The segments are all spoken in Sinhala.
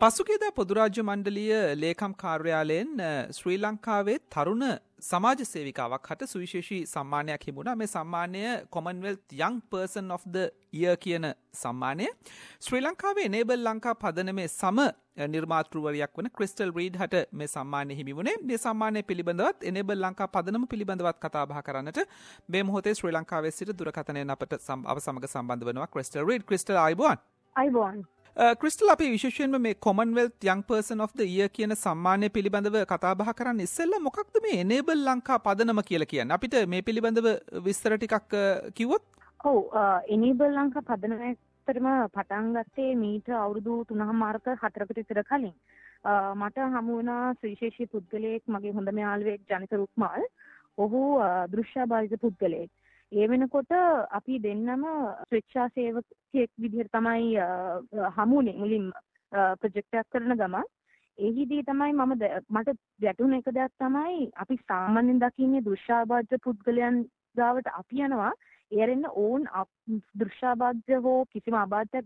පසුගියදා පොදු රාජ්‍ය මණ්ඩලීය ලේකම් කාර්යාලයෙන් ශ්‍රී ලංකාවේ තරුණ සමාජ සේවිකාවක් හට සුවිශේෂී සම්මානයක් හිමුණා. මේ සම්මානය Commonwealth young person of the year කියන සම්මානය. ශ්‍රී ලංකාවේ එනේබල් ලංකා පදනමේ සම නිර්මාතෘවරයක් වන ක්‍රිස්ටල් රීඩ් හට මේ සම්මානය හිමි වුණේ. මේ සම්මානය පිළිබඳවත් එනේබල් ලංකා පදනම පිළිබඳවත් කතා බහ කරන්නට මේ මොහොතේ ශ්‍රී ලංකාවේ සිට දුරකථනයෙන් අපට අප සමග සම්බන්ධ වෙනවා ක්‍රිස්ටල් රීඩ්. ක්‍රිස්ටල් ආයුබෝවන්. ආයුබෝවන්. ක්‍රිස්ටල් අපි විශේෂයෙන්ම මේ Commonwealth young person of the year කියන සම්මානය පිළිබඳව කතා බහ කරන්න ඉස්සෙල්ලා මොකක්ද මේ එනේබල් ලංකා පදනම කියලා කියන්නේ? අපිට මේ පිළිබඳව විස්තර ටිකක් කිව්වොත්? ඔව් එනේබල් ලංකා පදනම ඇත්තටම පටන් ගත්තේ මීට අවුරුදු 3මාරක 4කට විතර කලින්. මට හමු වුණා සුවිශේෂී පුද්ගලයෙක්, මගේ හොඳම යාළුවෙක් ජනිත රුක්මාල්. ඔහු දෘශ්‍යබාහිර පුද්ගලයෙක්. ඒ වෙනකොට අපි දෙන්නම ස්වේච්ඡා සේවකයෙක් විදිහට තමයි හමුුනේ මුලින්ම ප්‍රොජෙක්ට් එකක් කරන ගමන්. එහිදී තමයි මට වැටුණ එක දෙයක් තමයි අපි සාමාන්‍යයෙන් දකින්නේ දෘශ්‍යාබාධ පුද්ගලයන් ගාවට අපි යනවා එරෙන්න ඕන් දෘශ්‍යාබාධ හෝ කිසිම ආබාධයක්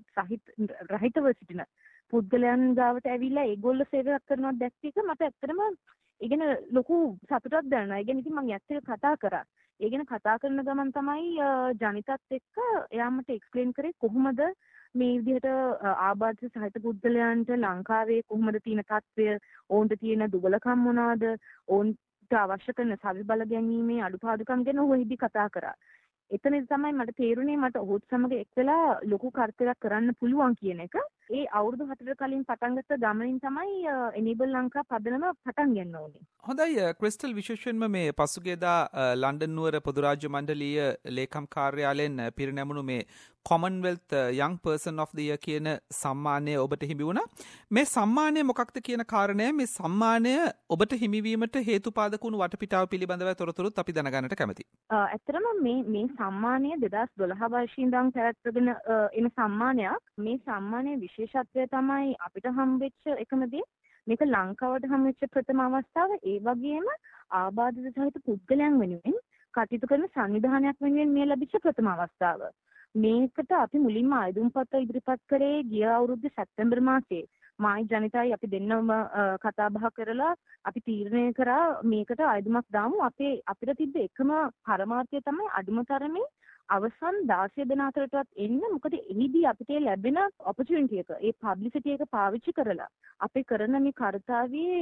රහිතව සිටින පුද්ගලයන් ගාවට ඇවිල්ලා ඒගොල්ලෝ සේවයක් කරනවා දැක්ක එක මට ඇත්තටම ඒ ගැන ලොකු සතුටක් දැනෙනවා. ඒ ගැන ඉතින් මම ඇත්තට කතා කරා. ඒ ගැන කතා කරන ගමන් තමයි ජනිතත් එක්ක එයා මට එක්ස්ප්ලেইন කරේ කොහොමද මේ විදිහට ආබාධ සහිත පුද්ගලයන්ට ලංකාවේ කොහොමද තියෙන තත්ත්වය, ඔවුන්ට තියෙන දුබලකම් මොනවාද, ඔවුන්ට අවශ්‍ය කරන සවි බල ගැනීමේ අඩුපාඩුකම් ගැන ඔහුෙහිදී කතා කරා. එතනදී තමයි මට තේරුනේ මට ඔහුත් සමග එක් වෙලා ලොකු කාර්යයක් කරන්න පුළුවන් කියන එක. ඒ අවුරුදු 4කට කලින් පටන් ගත්ත ගමනින් තමයි එනේබල් ලංකා පදනම පටන් ගන්න ඕනේ. හොඳයි ක්‍රිස්ටල්, විශේෂයෙන්ම මේ පසුගියදා ලන්ඩන් නුවර පොදු රාජ්‍ය මණ්ඩලීය ලේකම් කාර්යාලයෙන් පිරිනැමුණු මේ Commonwealth young person of the year කියන සම්මානය ඔබට හිමි වුණා. මේ සම්මානය මොකක්ද කියන කාරණය, මේ සම්මානය ඔබට හිමිවීමට හේතුපාදක වුණු වටපිටාව පිළිබඳව තොරතුරුත් අපි දැනගන්නට කැමතියි. ඇත්තටම මේ සම්මානය 2012 වර්ෂයේ ඉඳන් පැවැත්වගෙන එන සම්මානයක්. මේ සම්මානයේ විශේෂත්වය තමයි අපිට හම්බෙච්ච එකම දේ මේක ලංකාවට හම්බෙච්ච ප්‍රථම අවස්ථාව. ඒ වගේම ආබාධිත සහිත පුද්ගලයන් වෙනුවෙන් කටයුතු කරන සංවිධානයක් වෙනුවෙන් මේ ලැබිච්ච ප්‍රථම අවස්ථාව. මේකට අපි මුලින්ම ආයුධම්පත් ඉදිරිපත් කරේ ගිය අවුරුද්දේ සැප්තැම්බර් මාසයේ. මායි ජනිතයි අපි දෙන්නම කතා බහ කරලා අපි තීරණය කරා මේකට ආයුධමක් දාමු. අපිට තිබ්බ එකම පරමාර්ථය තමයි අඩුම තරමේ අවසන් 16 දෙනා අතරටවත් එන්න. මොකද එහිදී අපිට ලැබෙන ඔපචුනිටි එක, ඒ පබ්ලිසිටි එක පාවිච්චි කරලා අපි කරන මේ කාර්යතාවයේ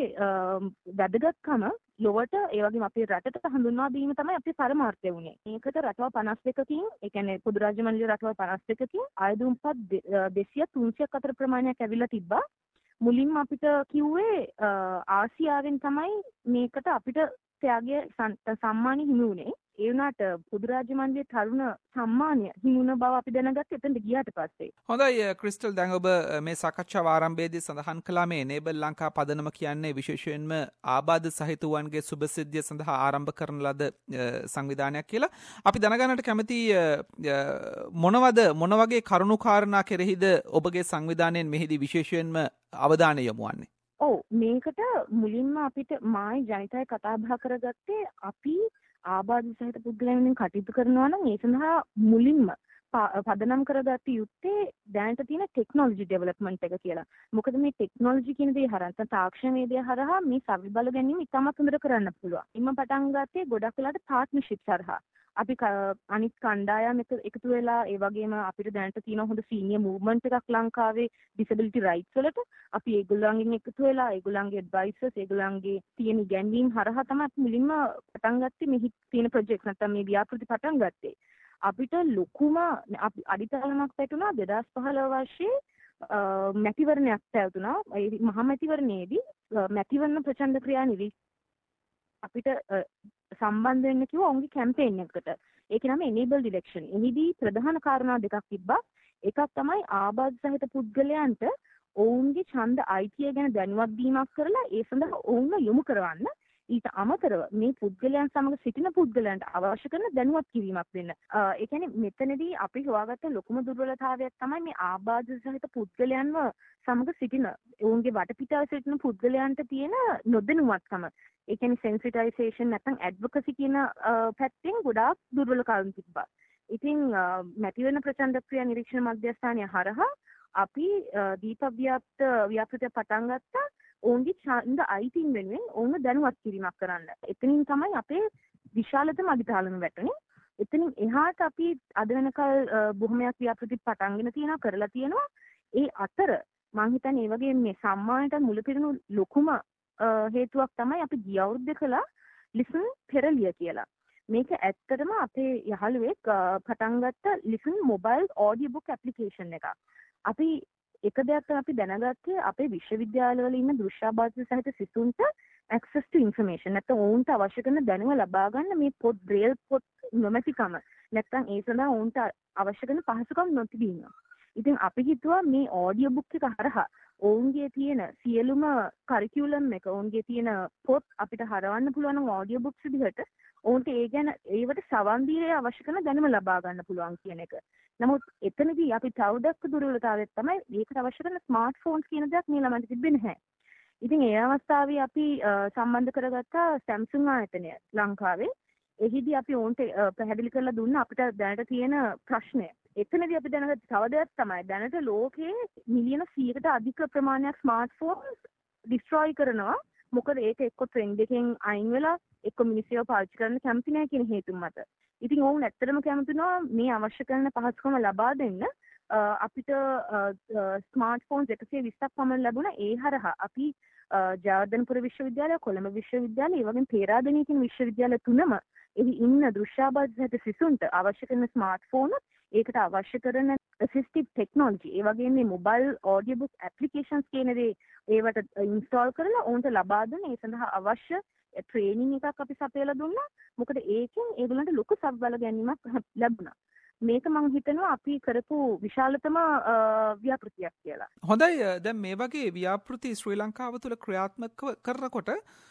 වැදගත්කම ලොවට, ඒ වගේම අපේ රටට හඳුන්වා දීම තමයි අපේ පරමාර්ථය වුණේ. මේකට රටවල් 52කින්, ඒ කියන්නේ පොදු රාජ්‍ය මණ්ඩලයේ රටවල් 52කින් ආයුධම්පත් 200 300ක් අතර ප්‍රමාණයක් ඇවිල්ලා තිබ්බා. මුලින්ම අපිට කිව්වේ ආසියාවෙන් තමයි මේකට අපිට ත්‍යාගය සම්මානෙ හිමි වුණේ. ඒ වුණාට පොදු රාජ්‍ය මණ්ඩලයේ තරුණ සම්මානය හිමි වුණ බව අපි දැනගත්තේ එතනට ගියාට පස්සේ. හොඳයි ක්‍රිස්ටල්, දැන් ඔබ මේ සාකච්ඡාව ආරම්භයේදී සඳහන් කළා මේ එනේබල් ලංකා පදනම කියන්නේ විශේෂයෙන්ම ආබාධ සහිත වුවන්ගේ සුබසිද්ධිය සඳහා ආරම්භ කරන ලද සංවිධානයක් කියලා. අපි දැනගන්නට කැමති මොන වගේ කරුණු කාරණා කෙරෙහිද ඔබගේ සංවිධානයෙන් මෙහිදී විශේෂයෙන්ම අවධානය යොමු වන්නේ? ඔව්, මේකට මුලින්ම අපිට මායි ජනිතයි කතා බහ කරගත්තේ අපි ආබාධ සහිත පුද්ගලයන් කටයුතු කරනවා නම් ඒ සඳහා මුලින්ම පදනම් කරගත්ත යුත්තේ දැනට තියෙන ටෙක්නොලොජි ඩෙවලොප්මන්ට් එක කියලා. මොකද මේ ටෙක්නොලොජි කියන දේ හරහා නැත්නම් තාක්ෂණ වේදය හරහා මේ සවි බල ගැනීම ඉතාමත් හොඳට කරන්න පුළුවන්. ඉන්න පටන් ගත්තේ ගොඩක් වෙලාට පාර්ට්නර්ෂිප්ස් හරහා. අපි අනිත් කණ්ඩායම් එකතු වෙලා, ඒ වගේම අපිට දැනට තියෙන හොඳ සීනියර් මූව්මන්ට් එකක් ලංකාවේ ඩිසෙබිලිටි රයිට්ස් වලට. අපි ඒගොල්ලන්ගෙන් එකතු වෙලා ඒගොල්ලන්ගේ ඇඩ්වයිසර්ස්, ඒගොල්ලන්ගේ තියෙන ඉගැන්වීම් හරහා තමයි අපි මුලින්ම පටන් ගත්තේ මෙහි තියෙන ප්‍රොජෙක්ට් නැත්නම් මේ ව්‍යාපෘති පටන් ගත්තේ. අපිට ලොකුම අඩිතාලමක් පැටුණා 2015 වර්ෂයේ මැතිවරණයක් පැවතුණා. ඒ මහා මැතිවරණයේදී මැතිවරණ ප්‍රචණ්ඩ ක්‍රියා අපිට සම්බන්ධ වෙන්න කිව්වා ඔවුන්ගේ කැම්පේන් එකකට. ඒක නම එනේබල්ඩ් ඉලෙක්ෂන්. එහිදී ප්‍රධාන කාරණා දෙකක් තිබ්බා. එකක් තමයි ආබාධ සහිත පුද්ගලයන්ට ඔවුන්ගේ ඡන්ද අයිතිය ගැන දැනුවත් දීමක් කරලා ඒ සඳහා ඔවුන්ව යොමු කරවන්න. ඊට අමතරව මේ පුද්ගලයන් සමග සිටින පුද්ගලයන්ට අවශ්‍ය කරන දැනුවත් කිරීමක් දෙන්න. ඒ කියන්නේ මෙතනදී අපි හොයාගත්ත ලොකුම දුර්වලතාවයක් තමයි මේ ආබාධ සහිත පුද්ගලයන්ව සමග සිටින ඔවුන්ගේ වටපිටාවේ සිටින පුද්ගලයන්ට තියෙන නොදැනුවත්කම. ඒ කියන්නේ සෙන්සිටයිසේෂන් නැත්නම් ඇඩ්වොකසි කියන පැත්තෙන් ගොඩාක් දුර්වලකම් තිබ්බා. ඉතින් මැතිවරණ ප්‍රචණ්ඩ ක්‍රියා නිරීක්ෂණ මධ්‍යස්ථානය හරහා අපි දීප ව්‍යාපෘතිය පටන් ගත්තා ඔවුන්ගේ ඡන්ද අයිතීන් වෙනුවෙන් ඔවුන්ව දැනුවත් කිරීමක් කරන්න. එතනින් තමයි අපේ විශාලතම අඩිතාලම වැටුනේ. එතනින් එහාට අපි අද වෙනකල් බොහොමයක් ව්‍යාපෘති පටන්ගෙන තියෙනවා කරලා තියෙනවා. ඒ අතර මම හිතන්නේ ඒ වගේ මේ සම්මානයට මුලපිරුණු ලොකුම හේතුවක් තමයි අපි ගිය අවුරුද්දේ කළා ලිසන් පෙරලිය කියලා. මේක ඇත්තටම අපේ යහළුවෙක් පටන් ගත්ත Listen mobile audio book application එකක්. අපි එක දෙයක් අපි දැනගත්තේ අපේ විශ්වවිද්‍යාලවල ඉන්න දෘශ්‍යාබාධිත සහිත සිසුන්ට access to information නැත්නම් ඔවුන්ට අවශ්‍ය කරන දැනුම ලබා ගන්න මේ පොත් බ්‍රේල් පොත් නොමැතිකම නැත්නම් ඒ සඳහා ඔවුන්ට අවශ්‍ය කරන පහසුකම් නොතිබීම. ඉතින් අපි හිතුවා මේ ඔඩියෝ බුක් එක හරහා ඔවුන්ගේ තියෙන සියලුම කරිකියුලම් එක ඔවුන්ගේ තියෙන පොත් අපිට හරවන්න පුළුවන් නම් ඔඩියෝ බුක්ස් විදිහට ඔවුන්ට ඒ ගැන ඒවට සවන් දීලා අවශ්‍ය කරන දැනුම ලබා ගන්න පුළුවන් කියන එක. නමුත් එතනදී අපි තවදක් දුර්වලතාවයක් තමයි මේකට අවශ්‍ය කරන ස්මාර්ට් ෆෝන්ස් කියන දයක් මේ ළමන්ට තිබෙන්නේ නැහැ. ඉතින් ඒ අවස්ථාවේ අපි සම්බන්ධ කරගත්තා Samsung ආයතනය ලංකාවේ. එහිදී අපි ඔවුන්ට පැහැදිලි කරලා දුන්නා අපිට දැනට තියෙන ප්‍රශ්නය. එතනදී අපි දැනගත්ත තව දෙයක් තමයි දැනට ලෝකයේ මිලියන 100කට අධික ප්‍රමාණයක් ස්මාර්ට් ෆෝන්ස් ඩිස්ට්‍රොයි කරනවා. මොකද ඒක එක්ක ට්‍රෙන්ඩ් එකෙන් අයින් වෙලා එක්ක මිනිස්සුව පාවිච්චි කරන්න කැමති නැහැ කියන හේතුන් මත. ඉතින් ඔවුන් ඇත්තටම කැමතිනවා මේ අවශ්‍ය කරන පහසුකම ලබා දෙන්න. අපිට ස්මාර්ට් ෆෝන්ස් 120ක් පමණ ලැබුණා. ඒ හරහා අපි ජයවර්ධනපුර විශ්වවිද්‍යාලය, කොළඹ විශ්වවිද්‍යාලය, ඒ වගේම පේරාදෙණිය කියන විශ්වවිද්‍යාල තුනම එහි ඉන්න දෘශ්‍යාබාධිත සිසුන්ට අවශ්‍ය කරන ස්මාර්ට් ෆෝන් ඒකට අවශ්‍ය කරන assistive technology ඒ වගේම මේ මොබයිල් ඔඩියෝ බුක් ඇප්ලිකේෂන්ස් කියන දේ ඒවට ඉන්ස්ටෝල් කරලා ඔවුන්ට ලබා දුන්න ඒ සඳහා අවශ්‍ය ට්‍රේනින් එකක් අපි සපයලා දුන්නා. මොකද ඒකෙන් ඒගොල්ලන්ට ලොකු සබ්බල ගැනීමක් ලැබුණා. මේක මම හිතනවා අපි කරපු විශාලතම ව්‍යාපෘතියක් කියලා. හොඳයි. දැන් මේ වගේ ව්‍යාපෘති ශ්‍රී ලංකාව තුළ ක්‍රියාත්මක කරනකොට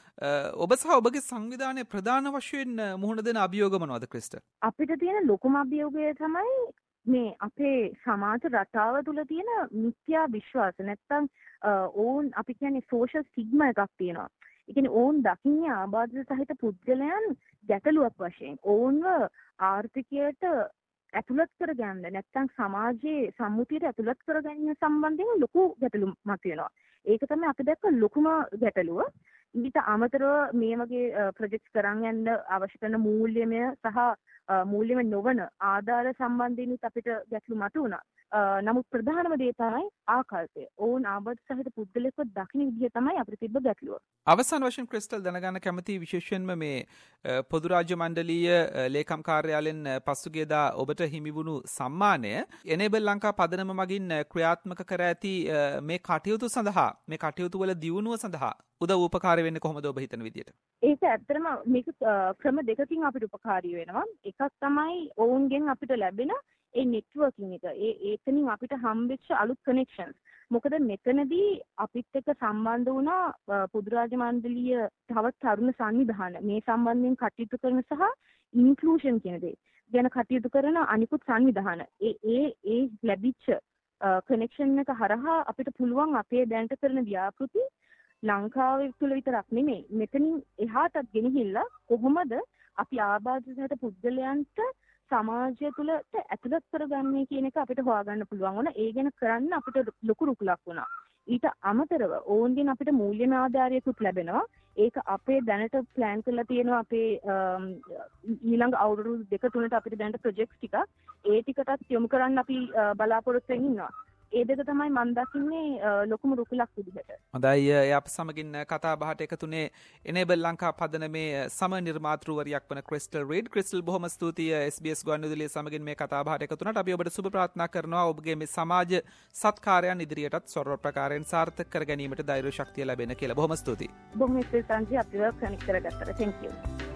ඔබ සහ ඔබගේ සංවිධානයේ ප්‍රධාන වශයෙන් මුහුණ දෙන අභියෝග මොනවද ක්‍රිස්ටල්? අපිට තියෙන ලොකුම අභියෝගය තමයි මේ අපේ සමාජ රටාව තුළ තියෙන මිත්‍යා විශ්වාස. නැත්තම් ඕන් අපි කියන්නේ සෝෂල් ස්ටිග්මා එකක් තියෙනවා. ඒ කියන්නේ ඕන් දකින්නේ ආබාධිත සහිත පුද්ගලයන් ගැටලුවක් වශයෙන්. ඕන්ව ආර්ථිකයට ඇතුළත් කරගන්න නැත්නම් සමාජයේ සම්මුතියට ඇතුළත් කරගැනීම සම්බන්ධයෙන් ලොකු ගැටලු මතුවෙනවා. ඒක තමයි අපි දැක්ක ලොකුම ගැටලුව. ඊට අමතරව මේ වගේ ප්‍රොජෙක්ට්ස් කරන් යන්න අවශ්‍ය කරන මූල්‍යමය සහ මූල්‍යමය නොවන ආධාර සම්බන්ධයෙන් අපිට ගැටලු මතුවුණා. නමුත් ප්‍රධානම දේ තමයි ආකල්පය. ඕන් ආබාධිත සහිත පුද්ගලයෙක්ව දකින්න විදිය තමයි අපිට තිබ්බ ගැටලුව. අවසාන වශයෙන් ක්‍රිස්ටල් දැනගන්න කැමති විශේෂයෙන්ම මේ පොදු රාජ්‍ය මණ්ඩලීය ලේකම් කාර්යාලයෙන් පසුගියදා ඔබට හිමි වුණු සම්මානය එනේබල් ලංකා පදනම මගින් ක්‍රියාත්මක කර ඇති මේ කටයුතු සඳහා මේ කටයුතු වල දියුණුව සඳහා උදව් උපකාරී වෙන්නේ කොහොමද ඔබ හිතන විදියට? ඒක ඇත්තටම මේක ක්‍රම දෙකකින් අපිට උපකාරී වෙනවා. එකක් තමයි ඔවුන්ගෙන් අපිට ලැබෙන ඒ නෙට්වර්කින් එක. ඒකෙනින් අපිට හම්බෙච්ච අලුත් කනෙක්ෂන්ස්. මොකද මෙතනදී අපිත් එක්ක සම්බන්ධ වුණා පොදු රාජ්‍ය මණ්ඩලීය තවත් තරුණ සංවිධාන මේ සම්බන්ධයෙන් කටයුතු කරන සහ ඉන්ක්ලූෂන් කියන දේ ගැන කටයුතු කරන අනිකුත් සංවිධාන. ඒ ලැබිච්ච කනෙක්ෂන් එක හරහා අපිට පුළුවන් අපේ දැනට කරන ව්‍යාපෘති ලංකාවේ තුල විතරක් නෙමෙයි මෙතනින් එහාටත් ගෙනහිල්ලා කොහොමද අපි ආබාධිත සහිත පුද්ගලයන්ට සමාජය තුළට ඇතුළත් කරගන්නේ කියන එක අපිට හොයාගන්න පුළුවන් වුණා. ඒ ගැන කරන්න අපිට ලොකු රුකුලක් වුණා. ඊට අමතරව ඕන්ගෙන් අපිට මූල්‍යමය ආධාරයකුත් ලැබෙනවා. ඒක අපේ දැනට ප්ලෑන් කරලා තියෙනවා අපේ ඊළඟ අවුරුදු 2-3ට අපිට දැනට ප්‍රොජෙක්ට්ස් ටිකක් ඒ ටිකටත් යොමු කරන්න අපි බලාපොරොත්තු වෙමින් ඉන්නවා. ඒ දෙක තමයි මම දකින්නේ ලොකුම රුකුලක් විදිහට. හොඳයි. අප සමගින් කතා බහට එකතුනේ එනේබල් ලංකා පදනමේ සම නිර්මාතෘවරියක් වන ක්‍රිස්ටල් රීඩ්. ක්‍රිස්ටල් බොහොම ස්තුතියි SBS ගුවන්විදුලිය සමගින් මේ කතා බහට එකතු වුණාට. අපි ඔබට සුබ ප්‍රාර්ථනා කරනවා ඔබගේ මේ සමාජ සත්කාරයන් ඉදිරියටත් සර්ව ප්‍රකාරයෙන් සාර්ථක කර ගැනීමට ධෛර්ය ශක්තිය ලැබෙන කියලා. බොහොම ස්තුතියි. බොහොම ස්තුතියි සංජය අපිව කනෙක්ට් කරගත්තට. thank you.